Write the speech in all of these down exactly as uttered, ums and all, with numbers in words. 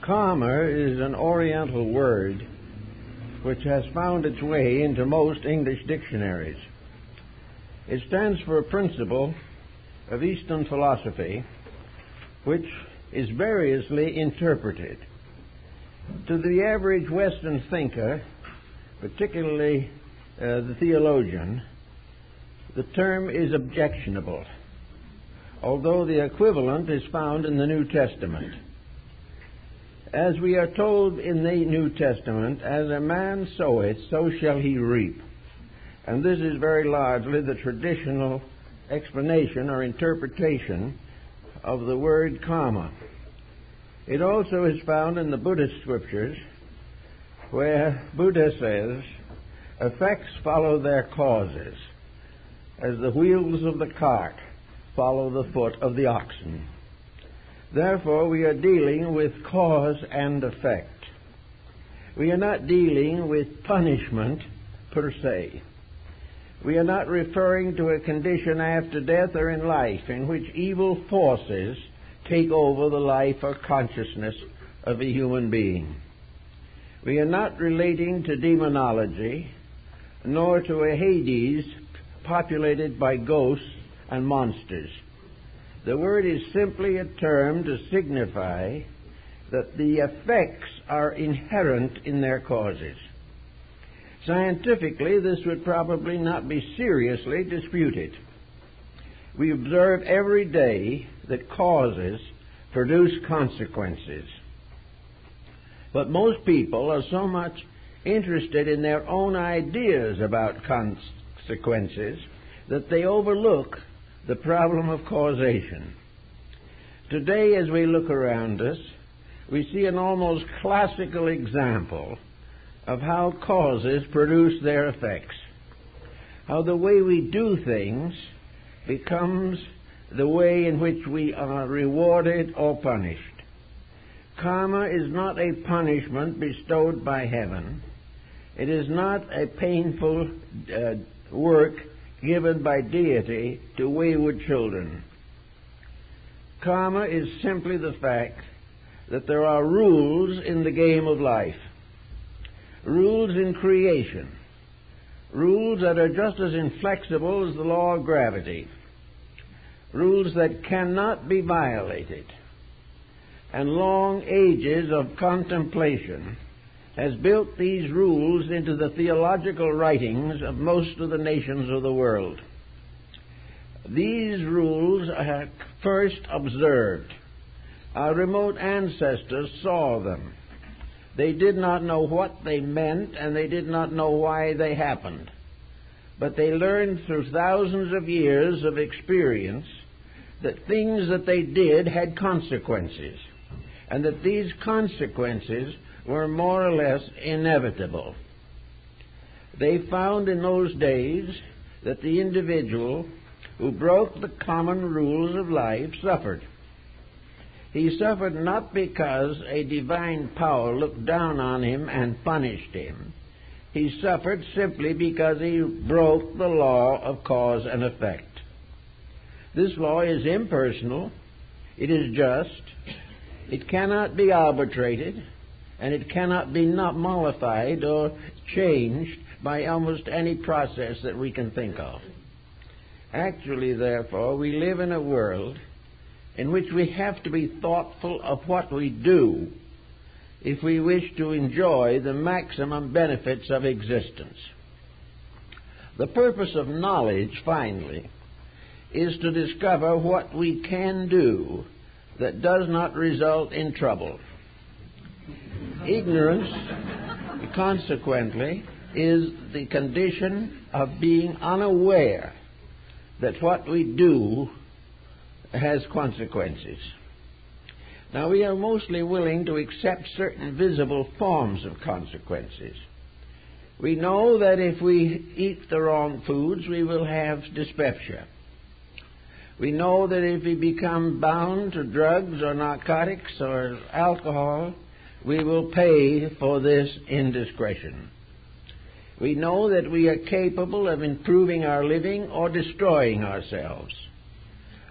Karma is an Oriental word which has found its way into most English dictionaries. It stands for a principle of Eastern philosophy which is variously interpreted. To the average Western thinker, particularly uh, the theologian, the term is objectionable, although the equivalent is found in the New Testament. As we are told in the New Testament, as a man soweth, so shall he reap. And this is very largely the traditional explanation or interpretation of the word karma. It also is found in the Buddhist scriptures, where Buddha says, effects follow their causes, as the wheels of the cart follow the foot of the oxen. Therefore, we are dealing with cause and effect. We are not dealing with punishment per se. We are not referring to a condition after death or in life in which evil forces take over the life or consciousness of a human being. We are not relating to demonology, nor to a Hades populated by ghosts and monsters. The word is simply a term to signify that the effects are inherent in their causes. Scientifically, this would probably not be seriously disputed. We observe every day that causes produce consequences. But most people are so much interested in their own ideas about consequences that they overlook the problem of causation. Today, as we look around us, we see an almost classical example of how causes produce their effects, how the way we do things becomes the way in which we are rewarded or punished. Karma is not a punishment bestowed by heaven. It is not a painful uh, work given by deity to wayward children. Karma is simply the fact that there are rules in the game of life, rules in creation, rules that are just as inflexible as the law of gravity, rules that cannot be violated. And long ages of contemplation has built these rules into the theological writings of most of the nations of the world. These rules are first observed. Our remote ancestors saw them. They did not know what they meant, and they did not know why they happened. But they learned through thousands of years of experience that things that they did had consequences, and that these consequences were more or less inevitable. They found in those days that the individual who broke the common rules of life suffered. He suffered not because a divine power looked down on him and punished him. He suffered simply because he broke the law of cause and effect. This law is impersonal, it is just, it cannot be arbitrated, and it cannot be not mollified or changed by almost any process that we can think of. Actually, therefore, we live in a world in which we have to be thoughtful of what we do if we wish to enjoy the maximum benefits of existence. The purpose of knowledge, finally, is to discover what we can do that does not result in trouble. Ignorance, consequently, is the condition of being unaware that what we do has consequences. Now, we are mostly willing to accept certain visible forms of consequences. We know that if we eat the wrong foods, we will have dyspepsia. We know that if we become bound to drugs or narcotics or alcohol, we will pay for this indiscretion. We know that we are capable of improving our living or destroying ourselves.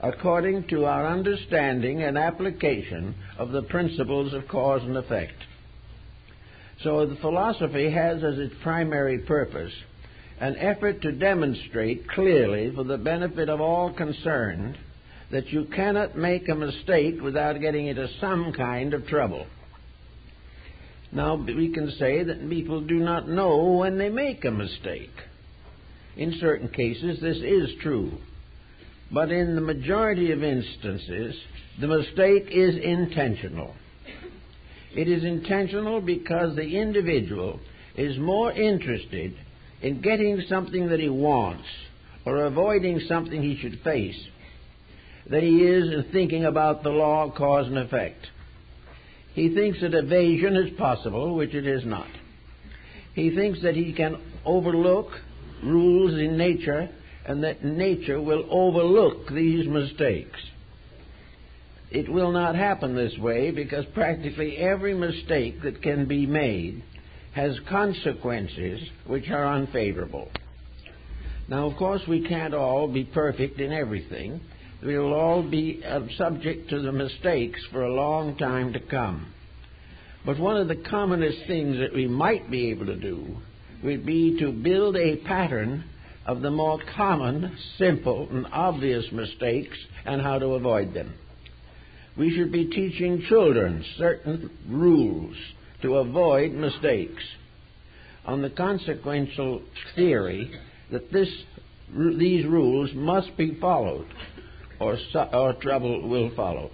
according to our understanding and application of the principles of cause and effect. So the philosophy has as its primary purpose an effort to demonstrate clearly for the benefit of all concerned that you cannot make a mistake without getting into some kind of trouble. Now, we can say that people do not know when they make a mistake. In certain cases, this is true. But in the majority of instances, the mistake is intentional. It is intentional because the individual is more interested in getting something that he wants or avoiding something he should face than he is in thinking about the law of cause and effect. He thinks that evasion is possible, which it is not. He thinks that he can overlook rules in nature and that nature will overlook these mistakes. It will not happen this way because practically every mistake that can be made has consequences which are unfavorable. Now, of course, we can't all be perfect in everything. We will all be uh, subject to the mistakes for a long time to come. But one of the commonest things that we might be able to do would be to build a pattern of the more common, simple, and obvious mistakes and how to avoid them. We should be teaching children certain rules to avoid mistakes on the consequential theory that this, these rules must be followed or, or trouble will follow.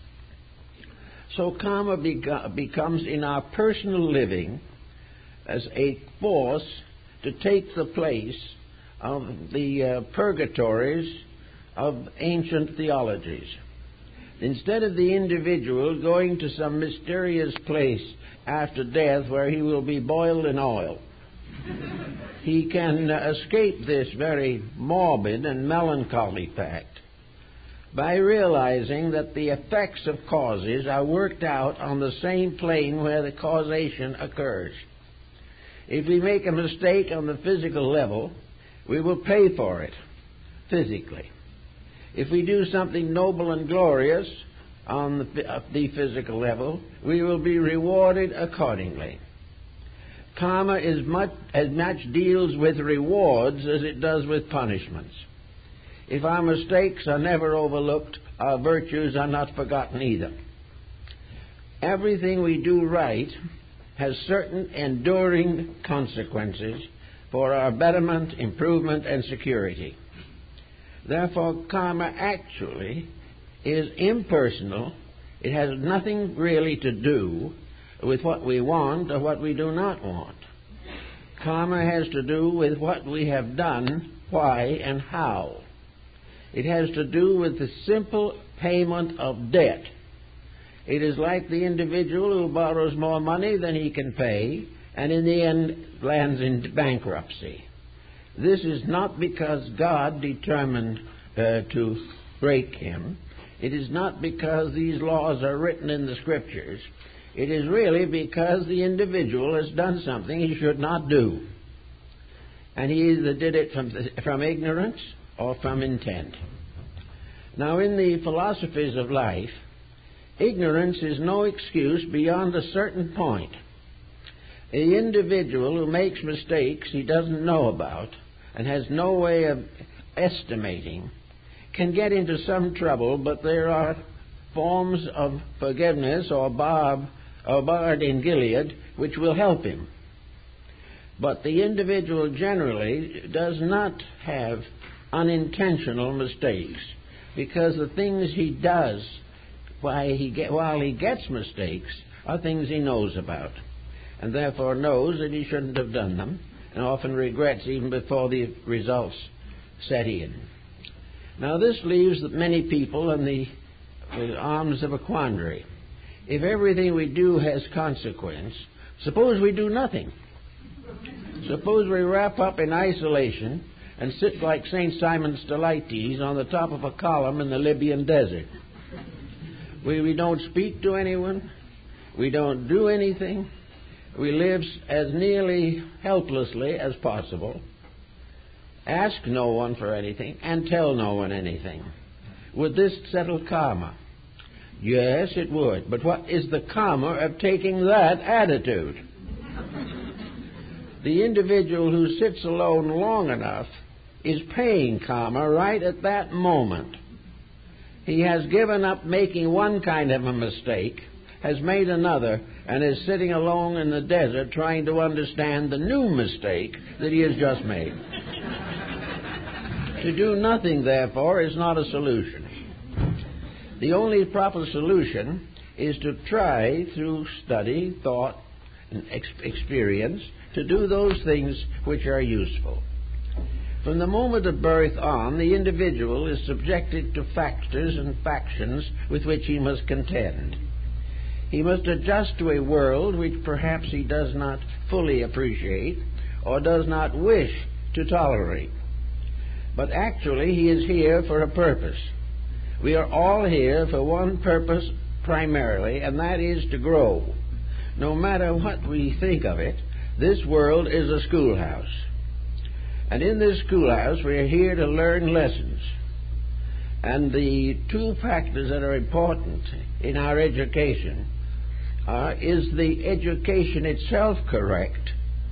So karma beca- becomes in our personal living as a force to take the place of the uh, purgatories of ancient theologies. Instead of the individual going to some mysterious place after death where he will be boiled in oil, he can uh, escape this very morbid and melancholy fact by realizing that the effects of causes are worked out on the same plane where the causation occurs. If we make a mistake on the physical level, we will pay for it physically. If we do something noble and glorious on the, uh, the physical level, we will be rewarded accordingly. Karma is much, as much deals with rewards as it does with punishments. If our mistakes are never overlooked, our virtues are not forgotten either. Everything we do right has certain enduring consequences for our betterment, improvement, and security. Therefore, karma actually is impersonal. It has nothing really to do with what we want or what we do not want. Karma has to do with what we have done, why, and how. It has to do with the simple payment of debt. It is like the individual who borrows more money than he can pay and in the end lands in bankruptcy. This is not because God determined uh, to break him. It is not because these laws are written in the Scriptures. It is really because the individual has done something he should not do. And he either did it from, from ignorance or from intent. Now, in the philosophies of life, ignorance is no excuse beyond a certain point. The individual who makes mistakes he doesn't know about and has no way of estimating can get into some trouble, but there are forms of forgiveness or barb or bard in Gilead which will help him. But the individual generally does not have unintentional mistakes, because the things he does while he, get, while he gets mistakes are things he knows about, and therefore knows that he shouldn't have done them, and often regrets even before the results set in. Now, this leaves many people in the, the arms of a quandary. If everything we do has consequence, suppose we do nothing. Suppose we wrap up in isolation and sit like Saint Simon Stylites on the top of a column in the Libyan desert. We, we don't speak to anyone. We don't do anything. We live as nearly helplessly as possible. Ask no one for anything and tell no one anything. Would this settle karma? Yes, it would. But what is the karma of taking that attitude? The individual who sits alone long enough is paying karma right at that moment. He has given up making one kind of a mistake, has made another, and is sitting alone in the desert trying to understand the new mistake that he has just made. To do nothing, therefore, is not a solution. The only proper solution is to try, through study, thought, and ex- experience, to do those things which are useful. From the moment of birth on, the individual is subjected to factors and factions with which he must contend. He must adjust to a world which perhaps he does not fully appreciate or does not wish to tolerate. But actually, he is here for a purpose. We are all here for one purpose primarily, and that is to grow. No matter what we think of it, this world is a schoolhouse. And in this schoolhouse, we are here to learn lessons. And the two factors that are important in our education are, is the education itself correct,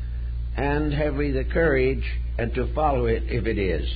and have we the courage and to follow it if it is?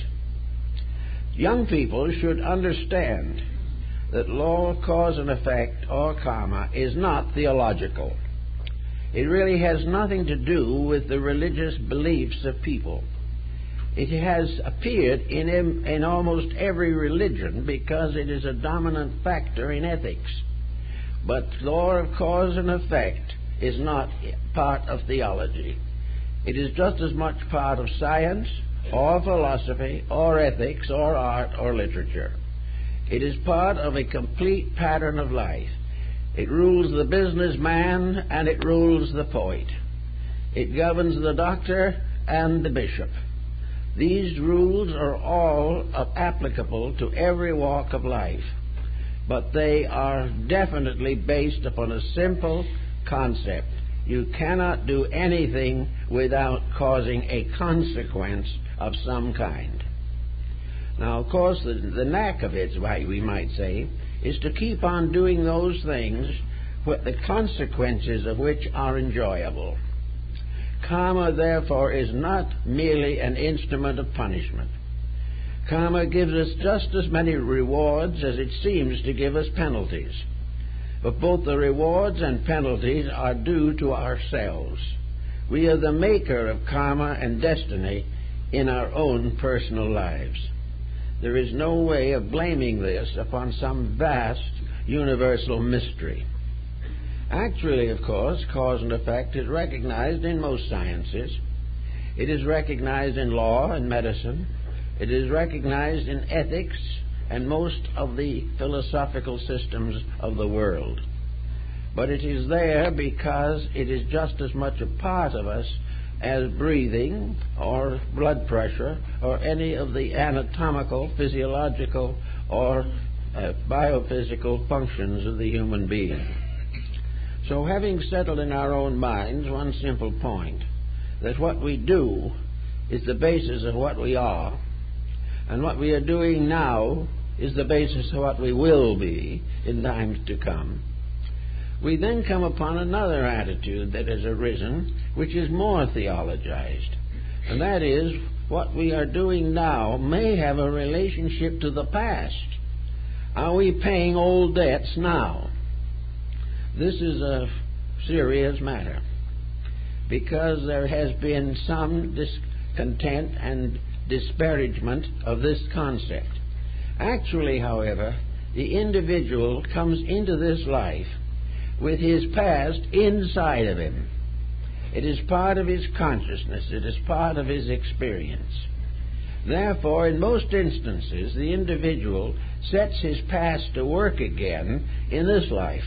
Young people should understand that law of cause and effect, or karma, is not theological. It really has nothing to do with the religious beliefs of people. It has appeared in, in almost every religion because it is a dominant factor in ethics. But law of cause and effect is not part of theology. It is just as much part of science, or philosophy, or ethics, or art, or literature. It is part of a complete pattern of life. It rules the businessman and it rules the poet. It governs the doctor and the bishop. These rules are all applicable to every walk of life, but they are definitely based upon a simple concept. You cannot do anything without causing a consequence of some kind. Now, of course, the, the knack of it, we might say, is to keep on doing those things what the consequences of which are enjoyable. Karma, therefore, is not merely an instrument of punishment. Karma gives us just as many rewards as it seems to give us penalties. But both the rewards and penalties are due to ourselves. We are the maker of karma and destiny in our own personal lives. There is no way of blaming this upon some vast universal mystery. Actually, of course, cause and effect is recognized in most sciences. It is recognized in law and medicine. It is recognized in ethics and most of the philosophical systems of the world. But it is there because it is just as much a part of us as breathing or blood pressure or any of the anatomical, physiological, or uh, biophysical functions of the human being. So having settled in our own minds one simple point, that what we do is the basis of what we are, and what we are doing now is the basis of what we will be in times to come, we then come upon another attitude that has arisen, which is more theologized. And that is, what we are doing now may have a relationship to the past. Are we paying old debts now? This is a serious matter, because there has been some discontent and disparagement of this concept. Actually, however, the individual comes into this life with his past inside of him. It is part of his consciousness. It is part of his experience. Therefore, in most instances, the individual sets his past to work again in this life.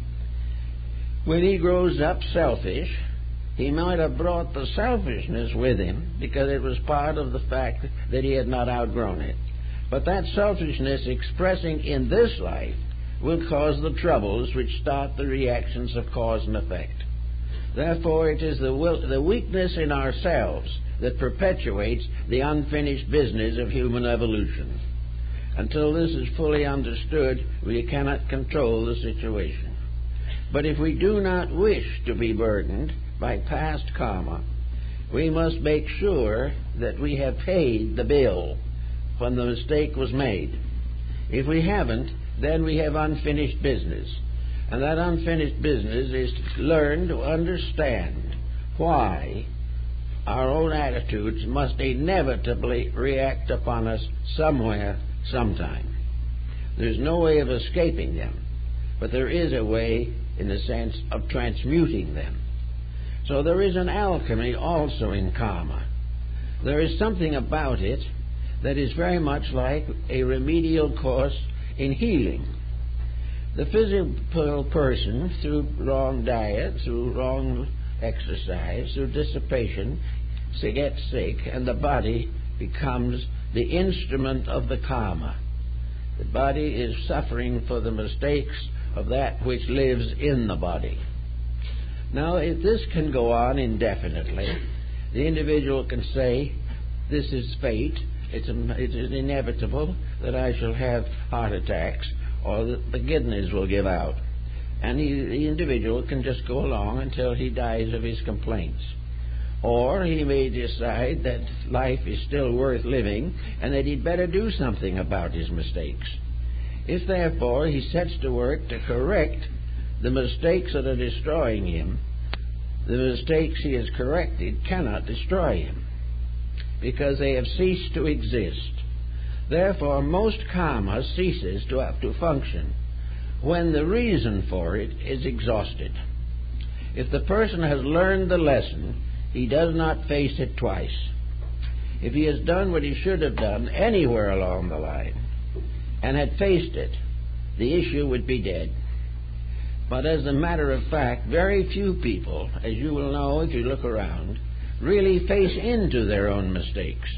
When he grows up selfish, he might have brought the selfishness with him because it was part of the fact that he had not outgrown it. But that selfishness expressing in this life will cause the troubles which start the reactions of cause and effect. Therefore, it is the, will, the weakness in ourselves that perpetuates the unfinished business of human evolution. Until this is fully understood, we cannot control the situation. But if we do not wish to be burdened by past karma, we must make sure that we have paid the bill when the mistake was made. If we haven't, then we have unfinished business. And that unfinished business is to learn to understand why our own attitudes must inevitably react upon us somewhere, sometime. There's no way of escaping them, but there is a way in the sense of transmuting them. So there is an alchemy also in karma. There is something about it that is very much like a remedial course in healing. The physical person, through wrong diet, through wrong exercise, through dissipation, gets sick, and the body becomes the instrument of the karma. The body is suffering for the mistakes of that which lives in the body. Now, if this can go on indefinitely, the individual can say, this is fate, it's, a, it is inevitable that I shall have heart attacks, or that the kidneys will give out. And he, the individual can just go along until he dies of his complaints. Or he may decide that life is still worth living and that he'd better do something about his mistakes. If, therefore, he sets to work to correct the mistakes that are destroying him, the mistakes he has corrected cannot destroy him, because they have ceased to exist. Therefore, most karma ceases to have to function when the reason for it is exhausted. If the person has learned the lesson, he does not face it twice. If he has done what he should have done anywhere along the line and had faced it, the issue would be dead. But as a matter of fact, very few people, as you will know if you look around, really face into their own mistakes.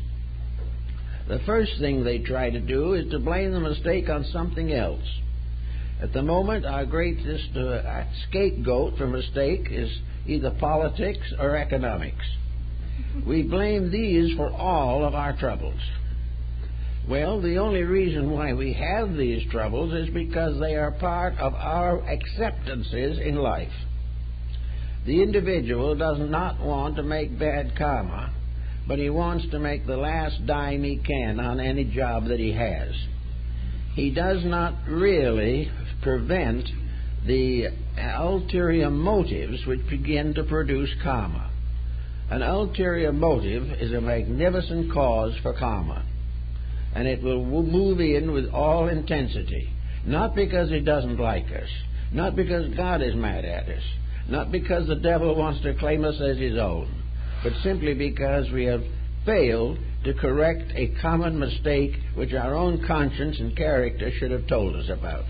The first thing they try to do is to blame the mistake on something else. At the moment, our greatest uh, scapegoat for mistake is either politics or economics. We blame these for all of our troubles. Well, the only reason why we have these troubles is because they are part of our acceptances in life. The individual does not want to make bad karma, but he wants to make the last dime he can on any job that he has. He does not really prevent the ulterior motives which begin to produce karma. An ulterior motive is a magnificent cause for karma, and it will move in with all intensity, not because it doesn't like us, not because God is mad at us, not because the devil wants to claim us as his own, but simply because we have failed to correct a common mistake which our own conscience and character should have told us about.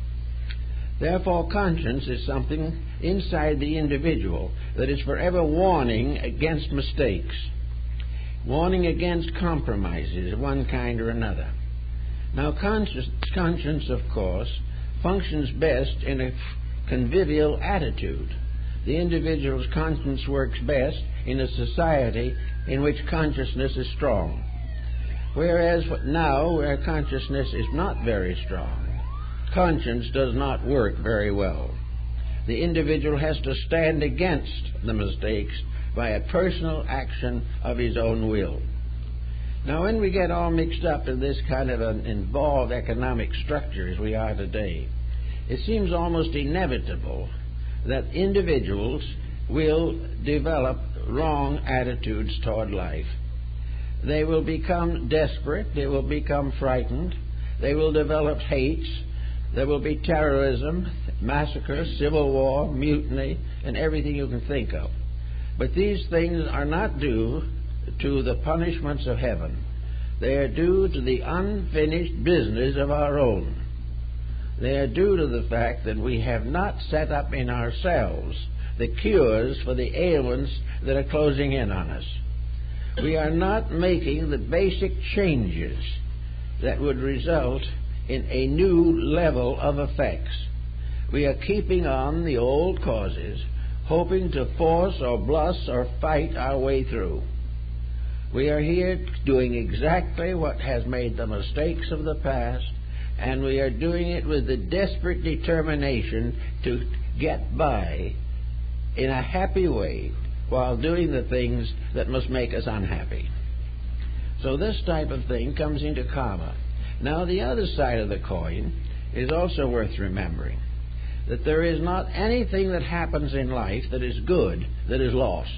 Therefore, conscience is something inside the individual that is forever warning against mistakes, warning against compromises of one kind or another. Now, conscience, conscience, of course, functions best in a convivial attitude. The individual's conscience works best in a society in which consciousness is strong. Whereas now, where consciousness is not very strong, conscience does not work very well. The individual has to stand against the mistakes by a personal action of his own will. Now, when we get all mixed up in this kind of an involved economic structure as we are today, it seems almost inevitable that individuals will develop wrong attitudes toward life. They will become desperate, they will become frightened, they will develop hates, there will be terrorism, massacre, civil war, mutiny, and everything you can think of. But these things are not due to the punishments of heaven. They are due to the unfinished business of our own. They are due to the fact that we have not set up in ourselves the cures for the ailments that are closing in on us. We are not making the basic changes that would result in a new level of effects. We are keeping on the old causes, hoping to force or bluff or fight our way through. We are here doing exactly what has made the mistakes of the past, and we are doing it with the desperate determination to get by in a happy way while doing the things that must make us unhappy. So this type of thing comes into karma. Now, the other side of the coin is also worth remembering, that there is not anything that happens in life that is good that is lost.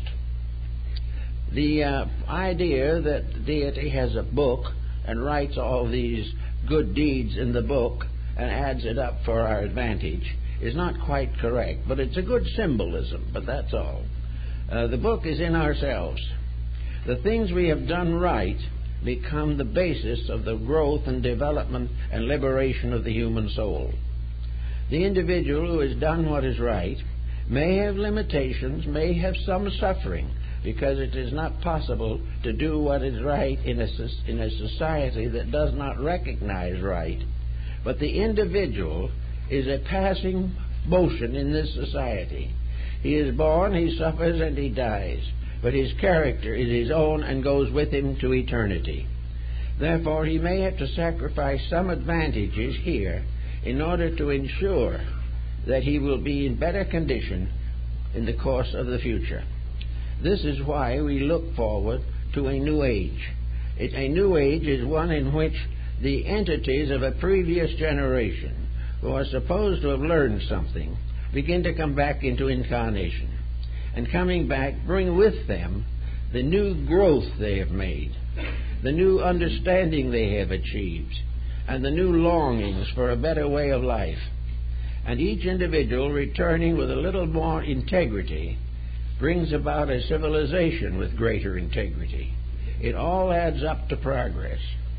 The uh, idea that deity has a book and writes all these good deeds in the book and adds it up for our advantage is not quite correct, but it's a good symbolism, but that's all. Uh, the book is in ourselves. The things we have done right become the basis of the growth and development and liberation of the human soul. The individual who has done what is right may have limitations, may have some suffering, because it is not possible to do what is right in a, in a society that does not recognize right. But the individual is a passing motion in this society. He is born, he suffers, and he dies. But his character is his own and goes with him to eternity. Therefore, he may have to sacrifice some advantages here in order to ensure that he will be in better condition in the course of the future. This is why we look forward to a new age. It, a new age is one in which the entities of a previous generation who are supposed to have learned something begin to come back into incarnation. And coming back, bring with them the new growth they have made, the new understanding they have achieved, and the new longings for a better way of life. And each individual returning with a little more integrity brings about a civilization with greater integrity. It all adds up to progress.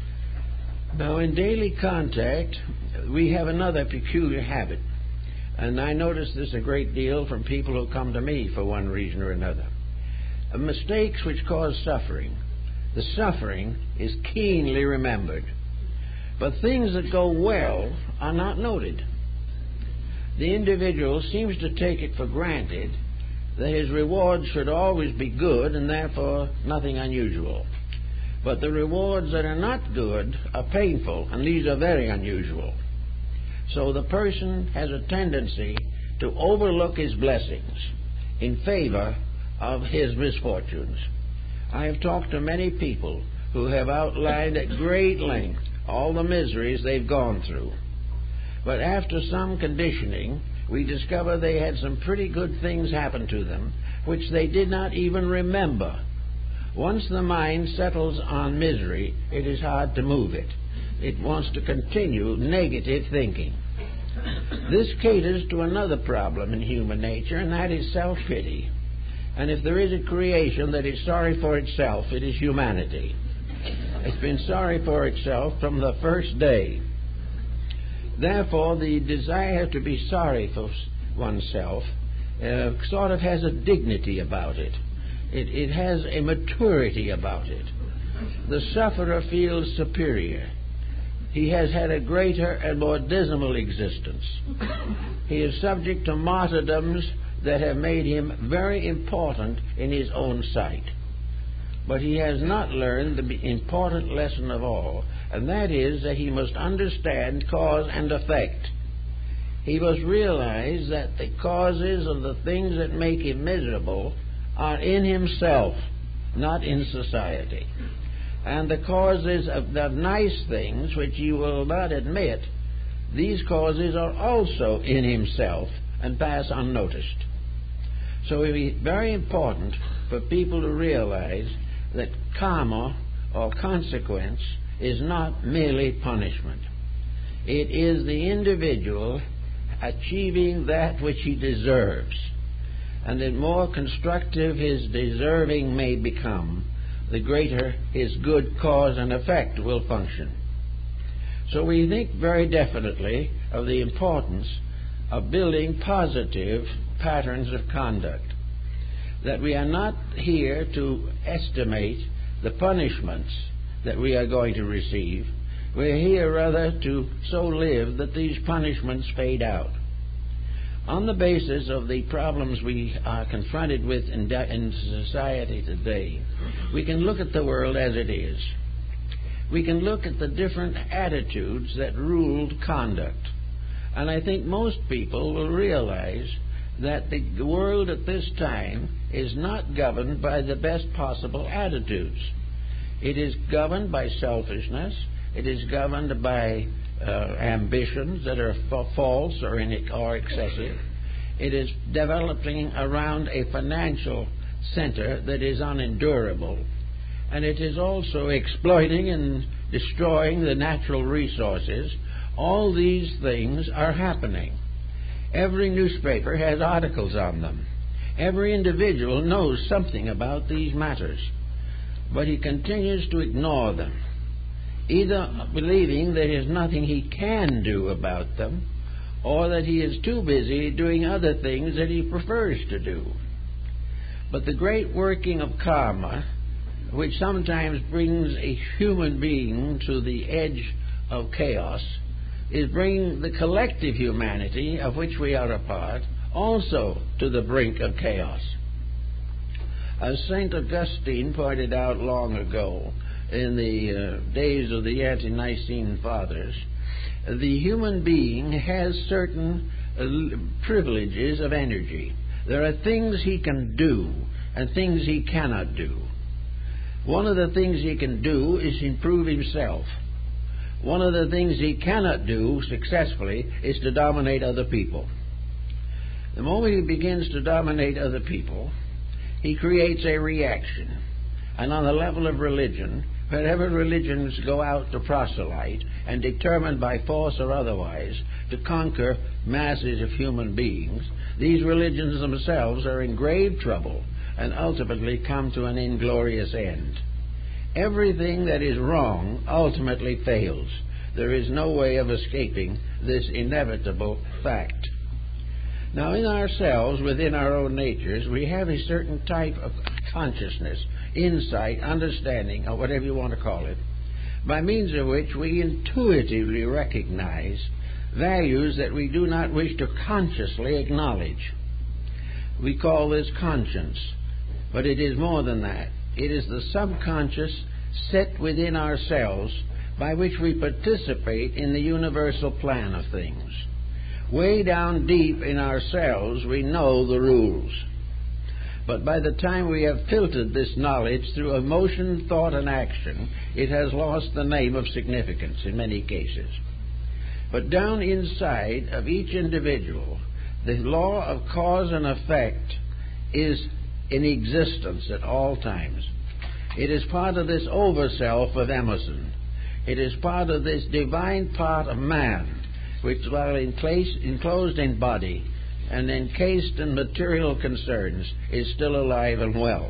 Now, in daily contact, we have another peculiar habit. And I notice this a great deal from people who come to me for one reason or another. Uh, mistakes which cause suffering. The suffering is keenly remembered. But things that go well are not noted. The individual seems to take it for granted that his rewards should always be good and therefore nothing unusual. But the rewards that are not good are painful, and these are very unusual. So the person has a tendency to overlook his blessings in favor of his misfortunes. I have talked to many people who have outlined at great length all the miseries they've gone through. But after some conditioning, we discover they had some pretty good things happen to them, which they did not even remember. Once the mind settles on misery, it is hard to move it. It wants to continue negative thinking. This caters to another problem in human nature, and that is self-pity. And if there is a creation that is sorry for itself, it is humanity. It's been sorry for itself from the first day. Therefore, the desire to be sorry for oneself uh, sort of has a dignity about it. It, it has a maturity about it. The sufferer feels superior. He has had a greater and more dismal existence. He is subject to martyrdoms that have made him very important in his own sight. But he has not learned the important lesson of all, and that is that he must understand cause and effect. He must realize that the causes of the things that make him miserable are in himself, not in society. And the causes of the nice things, which he will not admit, these causes are also in himself and pass unnoticed. So it is very important for people to realize that karma, or consequence, is not merely punishment. It is the individual achieving that which he deserves. And the more constructive his deserving may become, the greater his good cause and effect will function. So we think very definitely of the importance of building positive patterns of conduct. That we are not here to estimate the punishments that we are going to receive. We're here rather to so live that these punishments fade out. On the basis of the problems we are confronted with in, in society today, we can look at the world as it is. We can look at the different attitudes that ruled conduct. And I think most people will realize that the world at this time is not governed by the best possible attitudes. It is governed by selfishness. It is governed by uh, ambitions that are fa- false or, in, or excessive. It is developing around a financial center that is unendurable. And it is also exploiting and destroying the natural resources. All these things are happening. Every newspaper has articles on them. Every individual knows something about these matters. But he continues to ignore them, either believing there is nothing he can do about them, or that he is too busy doing other things that he prefers to do. But the great working of karma, which sometimes brings a human being to the edge of chaos, is bringing the collective humanity, of which we are a part, also to the brink of chaos. As Saint Augustine pointed out long ago, in the uh, days of the Ante-Nicene Fathers, the human being has certain uh, privileges of energy. There are things he can do and things he cannot do. One of the things he can do is improve himself. One of the things he cannot do successfully is to dominate other people. The moment he begins to dominate other people, he creates a reaction. And on the level of religion, wherever religions go out to proselyte and determine by force or otherwise to conquer masses of human beings, these religions themselves are in grave trouble and ultimately come to an inglorious end. Everything that is wrong ultimately fails. There is no way of escaping this inevitable fact. Now, in ourselves, within our own natures, we have a certain type of consciousness, insight, understanding, or whatever you want to call it, by means of which we intuitively recognize values that we do not wish to consciously acknowledge. We call this conscience, but it is more than that. It is the subconscious set within ourselves by which we participate in the universal plan of things. Way down deep in ourselves, we know the rules. But by the time we have filtered this knowledge through emotion, thought, and action, it has lost the name of significance in many cases. But down inside of each individual, the law of cause and effect is in existence at all times. It is part of this over-self of Emerson. It is part of this divine part of man, which, while enclosed in body and encased in material concerns, is still alive and well.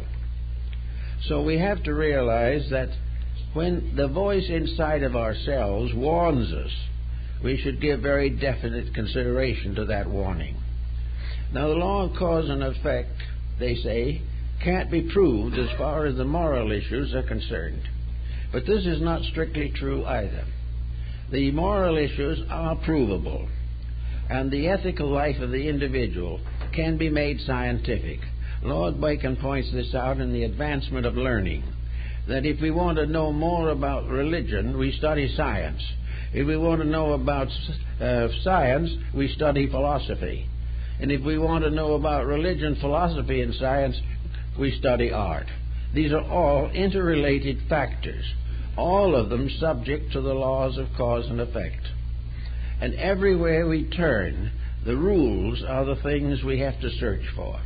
So we have to realize that when the voice inside of ourselves warns us, we should give very definite consideration to that warning. Now, the law of cause and effect, they say, can't be proved as far as the moral issues are concerned. But this is not strictly true either. The moral issues are provable, and the ethical life of the individual can be made scientific. Lord Bacon points this out in The Advancement of Learning, that if we want to know more about religion, we study science. If we want to know about uh, science, we study philosophy. And if we want to know about religion, philosophy, and science, we study art. These are all interrelated factors, all of them subject to the laws of cause and effect. And everywhere we turn, the rules are the things we have to search for.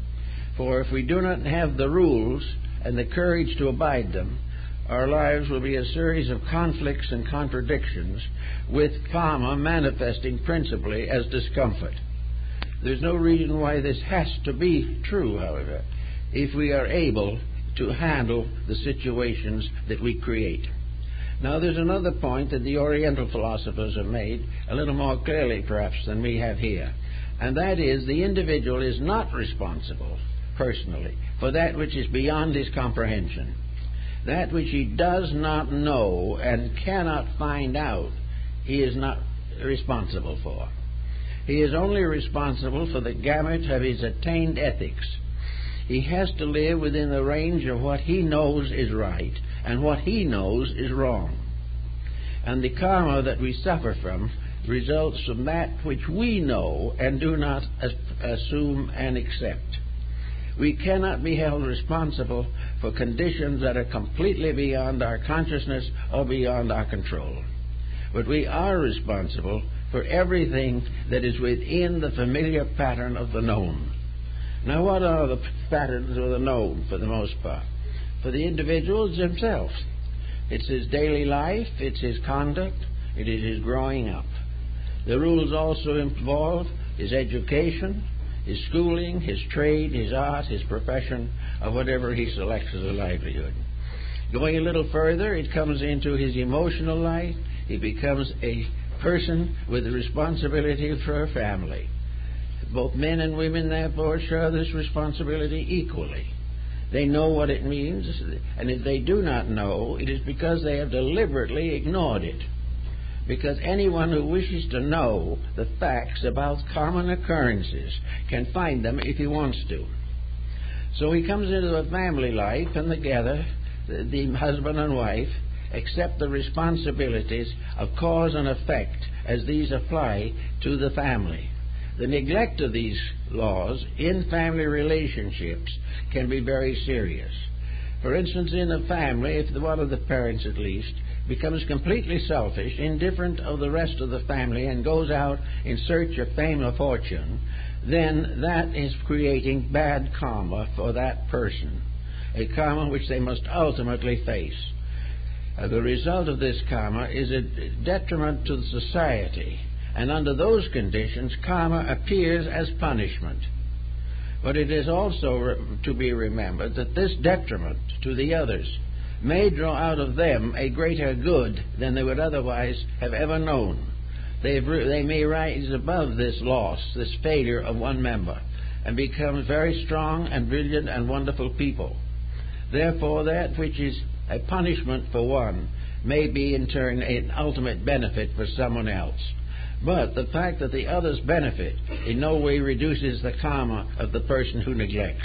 For if we do not have the rules and the courage to abide them, our lives will be a series of conflicts and contradictions, with karma manifesting principally as discomfort. There's no reason why this has to be true, however, if we are able to handle the situations that we create. Now, there's another point that the Oriental philosophers have made, a little more clearly perhaps than we have here, and that is the individual is not responsible personally for that which is beyond his comprehension. That which he does not know and cannot find out, he is not responsible for. He is only responsible for the gamut of his attained ethics. He has to live within the range of what he knows is right and what he knows is wrong. And the karma that we suffer from results from that which we know and do not as- assume and accept. We cannot be held responsible for conditions that are completely beyond our consciousness or beyond our control. But we are responsible for everything that is within the familiar pattern of the known. Now, what are the patterns of the known for the most part? For the individuals themselves. It's his daily life, it's his conduct, it is his growing up. The rules also involve his education, his schooling, his trade, his art, his profession, or whatever he selects as a livelihood. Going a little further, it comes into his emotional life. He becomes a person with a responsibility for a family. Both men and women, therefore, share this responsibility equally. They know what it means, and if they do not know, it is because they have deliberately ignored it. Because anyone who wishes to know the facts about common occurrences can find them if he wants to. So he comes into a family life, and together, the, the husband and wife accept the responsibilities of cause and effect as these apply to the family. The neglect of these laws in family relationships can be very serious. For instance, in a family, if one of the parents at least becomes completely selfish, indifferent of the rest of the family, and goes out in search of fame or fortune, then that is creating bad karma for that person, a karma which they must ultimately face. Uh, the result of this karma is a detriment to the society, and under those conditions, karma appears as punishment. But it is also re- to be remembered that this detriment to the others may draw out of them a greater good than they would otherwise have ever known. They've re- they may rise above this loss, this failure of one member, and become very strong and brilliant and wonderful people. Therefore, that which is a punishment for one may be in turn an ultimate benefit for someone else. But the fact that the others benefit in no way reduces the karma of the person who neglects.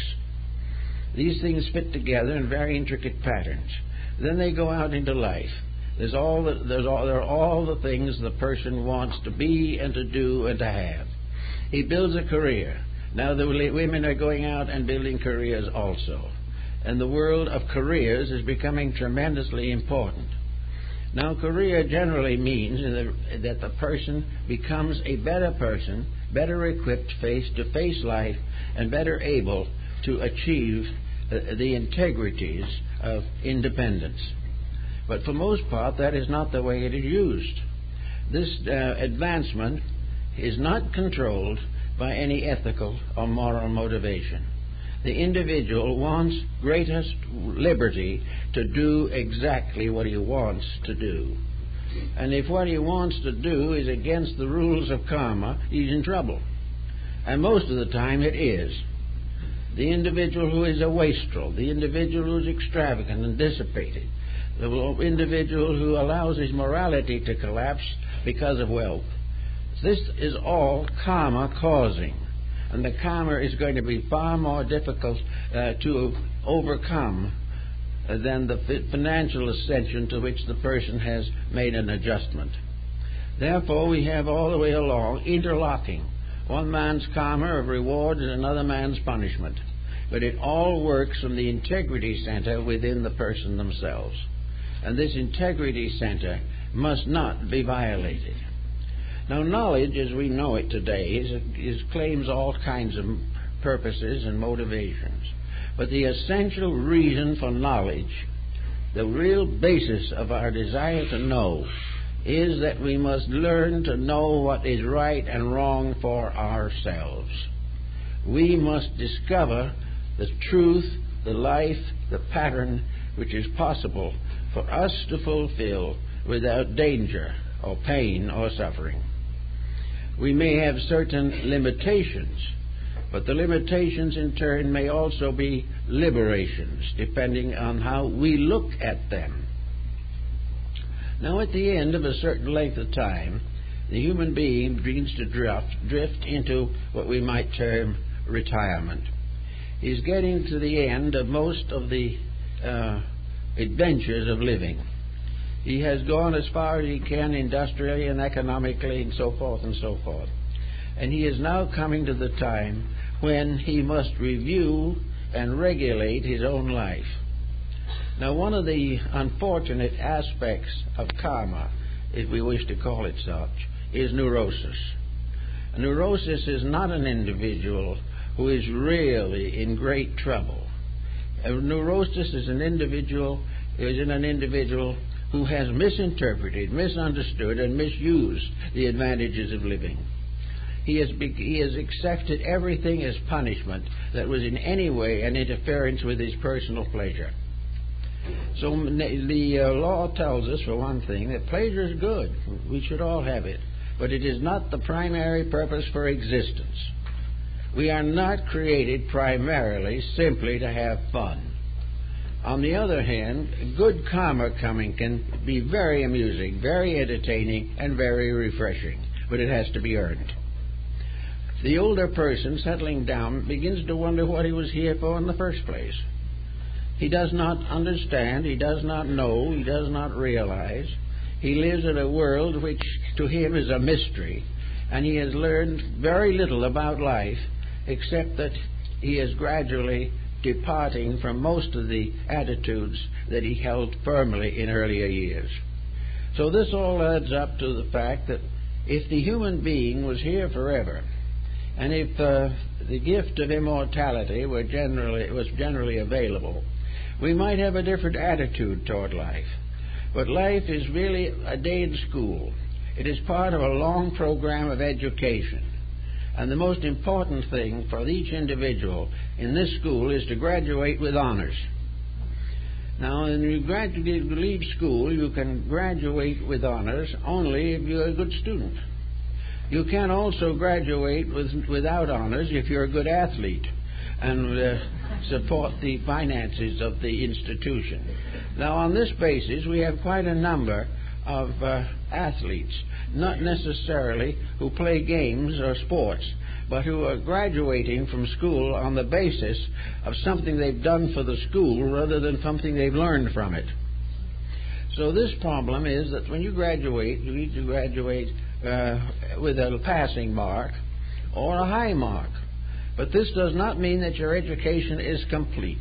These things fit together in very intricate patterns. Then they go out into life. There's all the, there's all, there are all the things the person wants to be and to do and to have. He builds a career. Now the women are going out and building careers also. And the world of careers is becoming tremendously important. Now, career generally means that the person becomes a better person, better equipped face to face life, and better able to achieve the integrities of independence. But for most part, that is not the way it is used. This uh, advancement is not controlled by any ethical or moral motivation. The individual wants greatest liberty to do exactly what he wants to do. And if what he wants to do is against the rules of karma, he's in trouble. And most of the time it is. The individual who is a wastrel, the individual who is extravagant and dissipated, the individual who allows his morality to collapse because of wealth. This is all karma causing. And the karma is going to be far more difficult uh, to overcome uh, than the financial ascension to which the person has made an adjustment. Therefore, we have all the way along interlocking one man's karma of reward and another man's punishment. But it all works from the integrity center within the person themselves. And this integrity center must not be violated. Now, knowledge, as we know it today, is, is claims all kinds of purposes and motivations. But the essential reason for knowledge, the real basis of our desire to know, is that we must learn to know what is right and wrong for ourselves. We must discover the truth, the life, the pattern which is possible for us to fulfill without danger or pain or suffering. We may have certain limitations, but the limitations in turn may also be liberations, depending on how we look at them. Now, at the end of a certain length of time, the human being begins to drift, drift into what we might term retirement. He's getting to the end of most of the uh, adventures of living. He has gone as far as he can industrially and economically and so forth and so forth. And he is now coming to the time when he must review and regulate his own life. Now, one of the unfortunate aspects of karma, if we wish to call it such, is neurosis. Neurosis is not an individual who is really in great trouble. A neurosis is an individual is in an individual who has misinterpreted, misunderstood, and misused the advantages of living. He has, be, he has accepted everything as punishment that was in any way an interference with his personal pleasure. So the uh, law tells us, for one thing, that pleasure is good. We should all have it. But it is not the primary purpose for existence. We are not created primarily simply to have fun. On the other hand, good karma coming can be very amusing, very entertaining, and very refreshing. But it has to be earned. The older person settling down begins to wonder what he was here for in the first place. He does not understand, he does not know, he does not realize. He lives in a world which to him is a mystery, and he has learned very little about life except that he is gradually departing from most of the attitudes that he held firmly in earlier years. So this all adds up to the fact that if the human being was here forever, and if uh, the gift of immortality were generally was generally available, we might have a different attitude toward life. But life is really a day in school. It is part of a long program of education. And the most important thing for each individual in this school is to graduate with honors. Now, when you graduate, leave school, you can graduate with honors only if you're a good student. You can also graduate with, without honors if you're a good athlete and uh, support the finances of the institution. Now, on this basis, we have quite a number of uh, athletes, not necessarily who play games or sports, but who are graduating from school on the basis of something they've done for the school rather than something they've learned from it. So this problem is that when you graduate, you need to graduate uh, with a passing mark or a high mark. But this does not mean that your education is complete.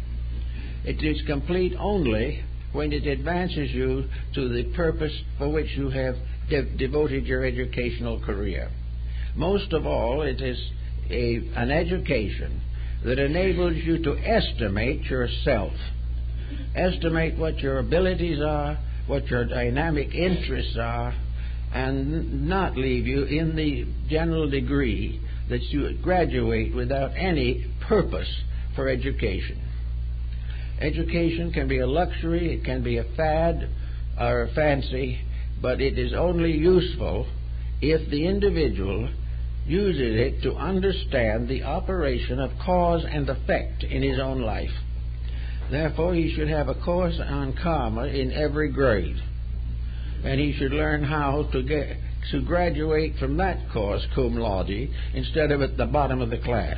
It is complete only when it advances you to the purpose for which you have de- devoted your educational career. Most of all, it is a, an education that enables you to estimate yourself, estimate what your abilities are, what your dynamic interests are, and not leave you in the general degree that you graduate without any purpose for education. Education can be a luxury, it can be a fad or a fancy, but it is only useful if the individual uses it to understand the operation of cause and effect in his own life. Therefore, he should have a course on karma in every grade, and he should learn how to get to graduate from that course cum laude instead of at the bottom of the class.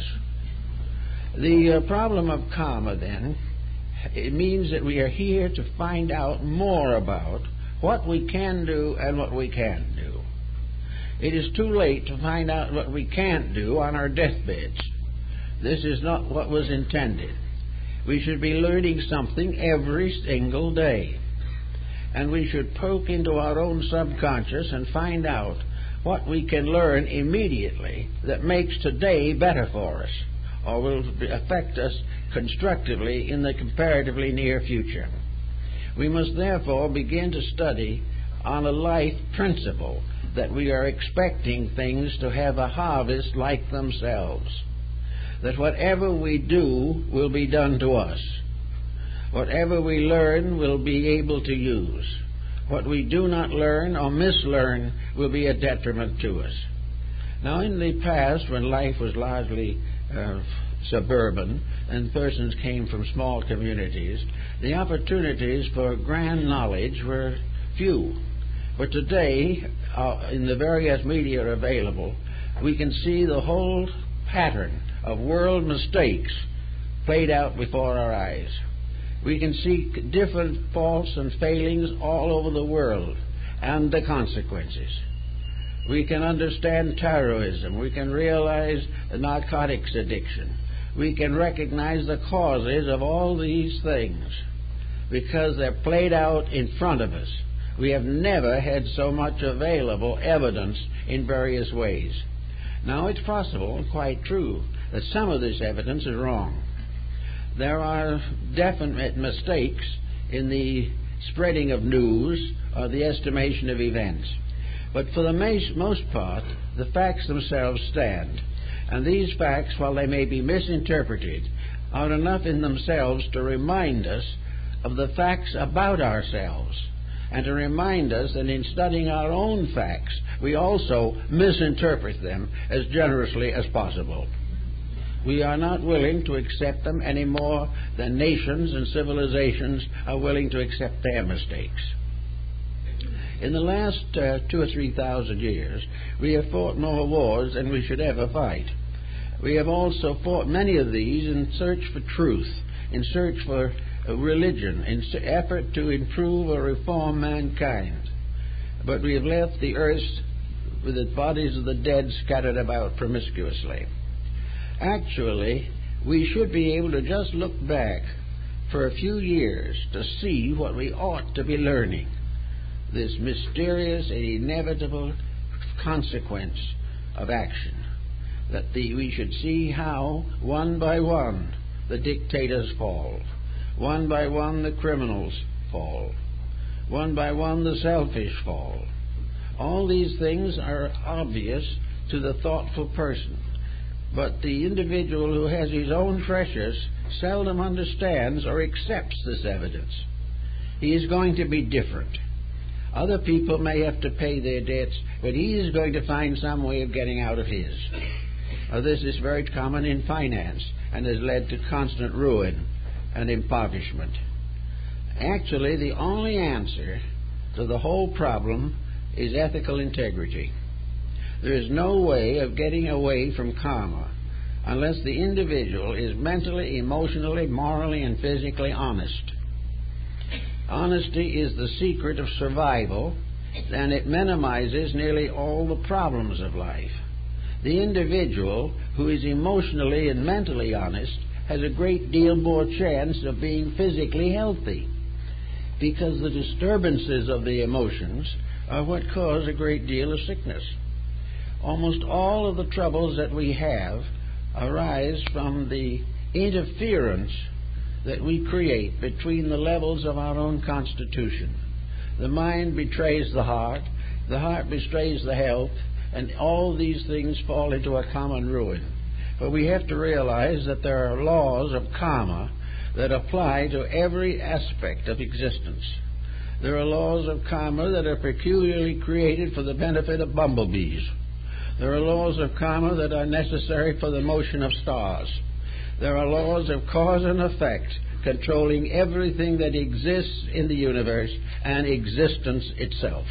The uh, problem of karma, then, it means that we are here to find out more about what we can do and what we can't do. It is too late to find out what we can't do on our deathbeds. This is not what was intended. We should be learning something every single day. And we should poke into our own subconscious and find out what we can learn immediately that makes today better for us or will affect us constructively in the comparatively near future. We must therefore begin to study on a life principle that we are expecting things to have a harvest like themselves, that whatever we do will be done to us. Whatever we learn will be able to use. What we do not learn or mislearn will be a detriment to us. Now, in the past, when life was largely uh, suburban and persons came from small communities, the opportunities for grand knowledge were few. But today, uh, in the various media available, we can see the whole pattern of world mistakes played out before our eyes. We can see different faults and failings all over the world and the consequences. We can understand terrorism. We can realize the narcotics addiction. We can recognize the causes of all these things because they're played out in front of us. We have never had so much available evidence in various ways. Now, it's possible, and quite true, that some of this evidence is wrong. There are definite mistakes in the spreading of news or the estimation of events. But for the most part, the facts themselves stand. And these facts, while they may be misinterpreted, are enough in themselves to remind us of the facts about ourselves, and to remind us that in studying our own facts, we also misinterpret them as generously as possible. We are not willing to accept them any more than nations and civilizations are willing to accept their mistakes. In the last uh, two or three thousand years, we have fought more wars than we should ever fight. We have also fought many of these in search for truth, in search for uh, religion, in effort to improve or reform mankind. But we have left the earth with the bodies of the dead scattered about promiscuously. Actually, we should be able to just look back for a few years to see what we ought to be learning. This mysterious and inevitable consequence of action. That the, we should see how, one by one, the dictators fall. One by one, the criminals fall. One by one, the selfish fall. All these things are obvious to the thoughtful person. But the individual who has his own treasures seldom understands or accepts this evidence. He is going to be different. Other people may have to pay their debts, but he is going to find some way of getting out of his. Now, this is very common in finance and has led to constant ruin and impoverishment. Actually, the only answer to the whole problem is ethical integrity. There is no way of getting away from karma unless the individual is mentally, emotionally, morally, and physically honest. Honesty is the secret of survival, and it minimizes nearly all the problems of life. The individual who is emotionally and mentally honest has a great deal more chance of being physically healthy, because the disturbances of the emotions are what cause a great deal of sickness. Almost all of the troubles that we have arise from the interference that we create between the levels of our own constitution. The mind betrays the heart, the heart betrays the health, and all these things fall into a common ruin. But we have to realize that there are laws of karma that apply to every aspect of existence. There are laws of karma that are peculiarly created for the benefit of bumblebees. There are laws of karma that are necessary for the motion of stars. There are laws of cause and effect controlling everything that exists in the universe and existence itself.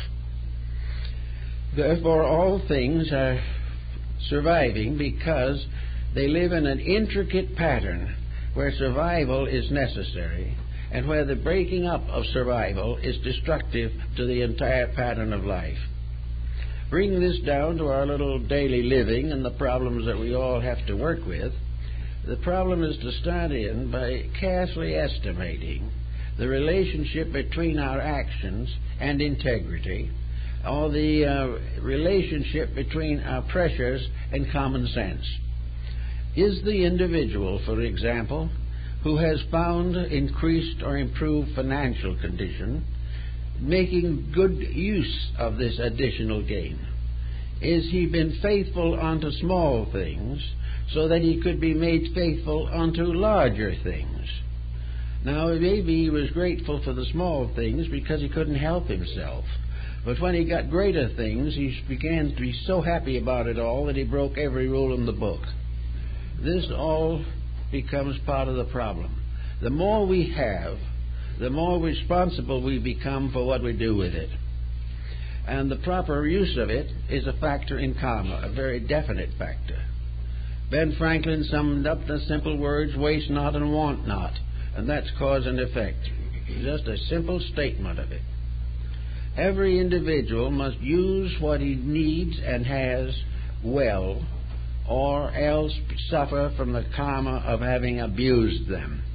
Therefore, all things are surviving because they live in an intricate pattern where survival is necessary and where the breaking up of survival is destructive to the entire pattern of life. Bringing this down to our little daily living and the problems that we all have to work with, the problem is to start in by carefully estimating the relationship between our actions and integrity, or the uh, relationship between our pressures and common sense. Is the individual, for example, who has found increased or improved financial condition making good use of this additional gain? Is he been faithful unto small things so that he could be made faithful unto larger things? Now, maybe he was grateful for the small things because he couldn't help himself. But when he got greater things, he began to be so happy about it all that he broke every rule in the book. This all becomes part of the problem. The more we have, the more responsible we become for what we do with it. And the proper use of it is a factor in karma, a very definite factor. Ben Franklin summed up the simple words, waste not and want not, and that's cause and effect. Just a simple statement of it. Every individual must use what he needs and has well, or else suffer from the karma of having abused them.